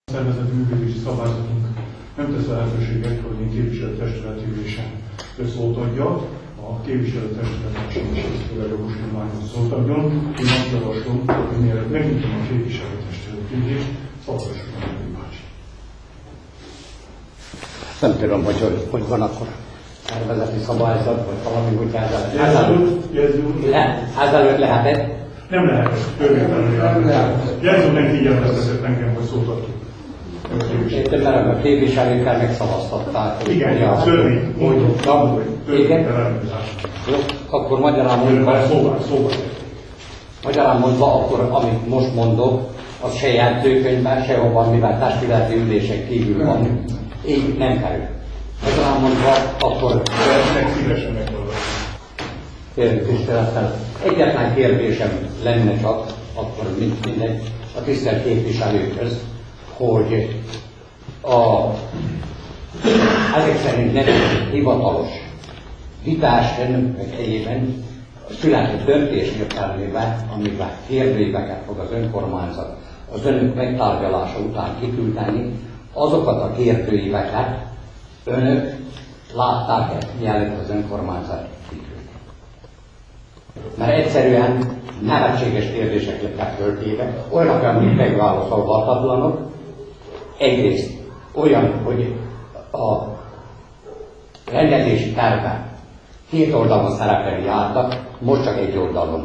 Szervezeti működési szabályzatunk nem tesz lehetőséget, hogy én képviselőtestületi ülésen szót adjak. A képviselőtestületnek sem is jogosítványhoz szót adjon. Én azt javaslom, hogy mielőtt megnyitom a képviselőtestületi ülést, szavazzunk a bácsi. Nem tudom, hogy van akkor szervezeti szabályzat, vagy valami, hogy ezelőtt lehetett. Nem lehet, törvénytelenül. Jelző nem figyelmeztetett engem, hogy szót adtuk. Értem, mert a képviselőkkel megszavaztatták. Igen, törvény. Igen. Akkor magyarán mondva, akkor amit most mondok, az se jegyzőkönyvben, sehova, mivel testületi ülések kívül van. Így nem kerül. Magyarán mondva, akkor... Szívesen meghallgatom. Kérlek tisztelettel. Egyetlen kérdésem lenne csak, akkor mindegy, a tisztelt képviselőkhöz, hogy ezek szerint nem hivatalos vitásban, meg egyében született döntés értelmében, amivel kérdőíveket fog az önkormányzat az önök megtárgyalása után kiküldeni, azokat a kérdőíveket önök látták-e, mielőtt az önkormányzat kiküldi? Mert egyszerűen nevetséges kérdések lettek föltéve, olyanok, amik megválaszolhatatlanok. Egyrészt olyan, hogy a rendezési tervben 2 oldalon szerepelni jártak, most csak 1 oldalon.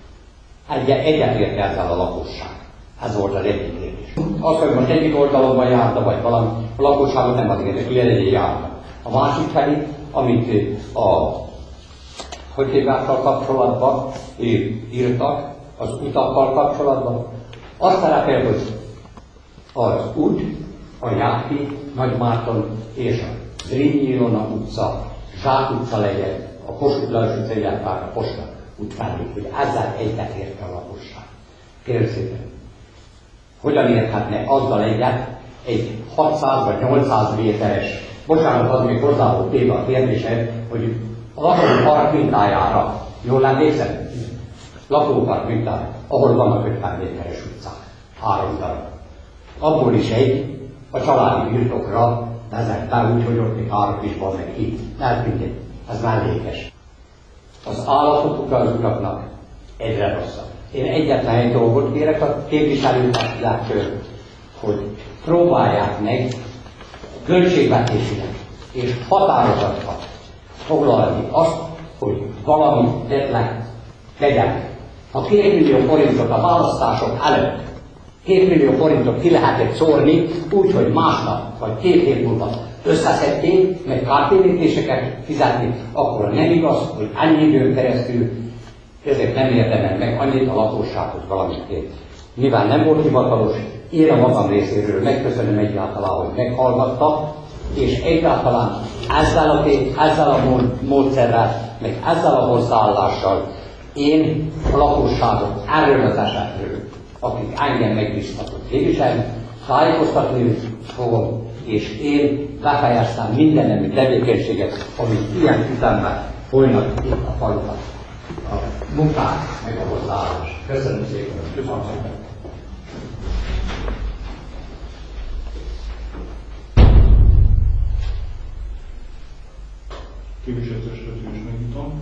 Egyetért ezzel a lakosság. Ez volt az egyik kérdés. Az, hogy most egyik oldalon járta, vagy valami, a lakosságot nem az érdekli, hogy egyébként jártak. A másik felé, amit a hogyévákkal kapcsolatban írtak, az utakkal kapcsolatban, azt szerepel, hogy az út, a Jáki, Nagymárton és a Zrínyi Ilona utca, Zsák utca legyen, a Kossuth Lajos utca, illetve a Posta utcán, hogy ezzel egyetért a lakosság. Kérlek szépen, hogyan érhetne azzal egyet egy 600 vagy 800 méteres, bocsánat, az még hozzá volt téve a kérdésed, hogy a lakópark mintájára, jól emlékszem? Lakópark mintájára, ahol vannak 50 méteres utcák, 3 darab. Abból is egy a családi birtokra vezet be úgy, hogy ott még 3 is van meg itt. Nem mindegy, ez mellékes. Az állapotuk az utaknak egyre rosszabb. Én egyetlen egy dolgot kérek a képviselőtestülettől, hogy próbálják meg költségvetésileg és határozatban foglalni azt, hogy valami tetlen tegyen. Ha 2 millió forintot a választások előtt 2 millió forintot ki lehetett szórni, úgy, hogy másnap vagy 2 hét múlva összeszedték, meg kártérítéseket fizetni, akkor nem igaz, hogy annyi időn keresztül ezért nem érdemel meg annyit a lakosság, hogy valamit kér. Mivel nem volt hivatalos, én a magam részéről megköszönöm egyáltalán, hogy meghallgattak, és egyáltalán ezzel a módszerrel, meg ezzel a hozzáállással én a lakosságot erről az esetről, akik engem megbíztatott képviselni, tájékoztatni fogom, és én befejeztem minden nemű tevékenységet, amit ilyen ütemben folynak itt a faluban. A munkát, meg a hozzáállás. Köszönöm szépen. Köszönöm szépen. Képviselő